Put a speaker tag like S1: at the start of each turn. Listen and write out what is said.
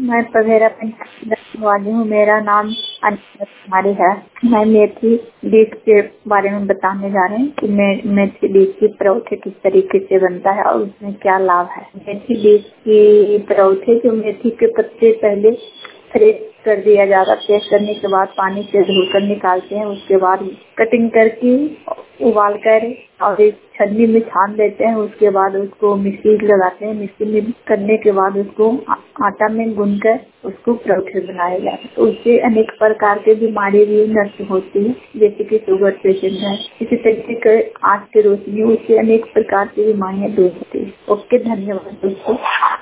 S1: मैं पवेरा पंचायत वाली हूँ। मेरा नाम अनिता कुमारी है। मैं मेथी बीज के बारे में बताने जा रही हूँ कि मेथी बीज की परौठे किस तरीके से बनता है और उसमें क्या लाभ है। मेथी बीज की परौठे, जो मेथी के पत्ते पहले फ्रेश कर दिया जाता, फ्रेश करने के बाद पानी से धोकर निकालते हैं। उसके बाद कटिंग करके उबाल कर और एक छन्नी में छान देते हैं। उसके बाद उसको मिक्सी लगाते हैं। मिक्सी में करने के बाद उसको आटा में गूंथकर उसको पराठे बनाए जाते हैं। तो उससे अनेक प्रकार की बीमारी भी नष्ट होती है, जैसे कि शुगर पेशेंट है। इसी तरीके के आज के रोशनी उससे अनेक प्रकार की बीमारियां दूर होती है। ओके, धन्यवाद दोस्तों।